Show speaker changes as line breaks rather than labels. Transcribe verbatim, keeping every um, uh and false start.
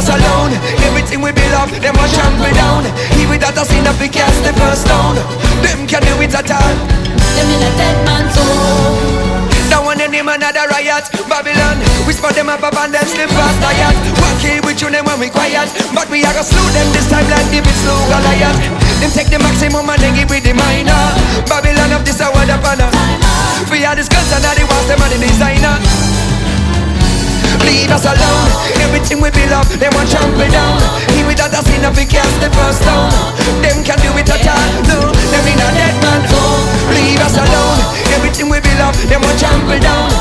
us alone. Everything we build up, them want trample down. He without us enough, we cast the first stone. Them can do it at all.
Them in a dead man's zone.
Now when they name another riot, Babylon, we spot them up and them slip fast riot. One kill we tune them when we quiet, but we are gonna slew them this time like David slew Goliath. Them take the maximum and then give with the minor. Babylon of this award upon us. We are the guns and now they want them and the designer. Leave us alone, everything we build up, them want trample down. He without us enough, we cast the first stone. Them can do it at all, no, them in a dead man's home. Leave us alone, everything we build up, them want trample down.